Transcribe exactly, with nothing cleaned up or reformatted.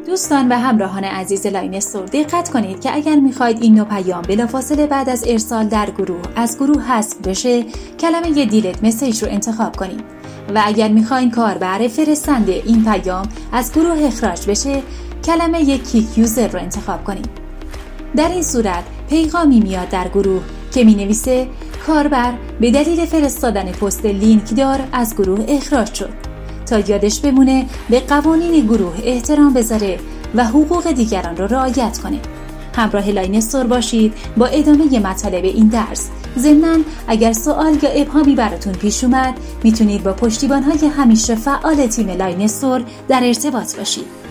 دوستان و همراهان عزیز لاینستور، دقت کنید که اگر میخواید این نوع پیام بلافاصله بعد از ارسال در گروه از گروه حذف بشه، کلمه دیلیت مسیج رو انتخاب کنید و اگر میخواین کاربر فرستنده این پیام از گروه اخراج بشه، کلمه کیک یوزر رو انتخاب کنید. در این صورت پیغامی میاد در گروه که مینویسه کاربر به دلیل فرستادن پست لینک دار از گروه اخراج شد. تا یادش بمونه به قوانین گروه احترام بذاره و حقوق دیگران را رعایت کنه. همراه لاینستور باشید با ادامه مطالب این درس. ضمناً اگر سوال یا ابهامی براتون پیش اومد، میتونید با پشتیبان‌های همیشه فعال تیم لاینستور در ارتباط باشید.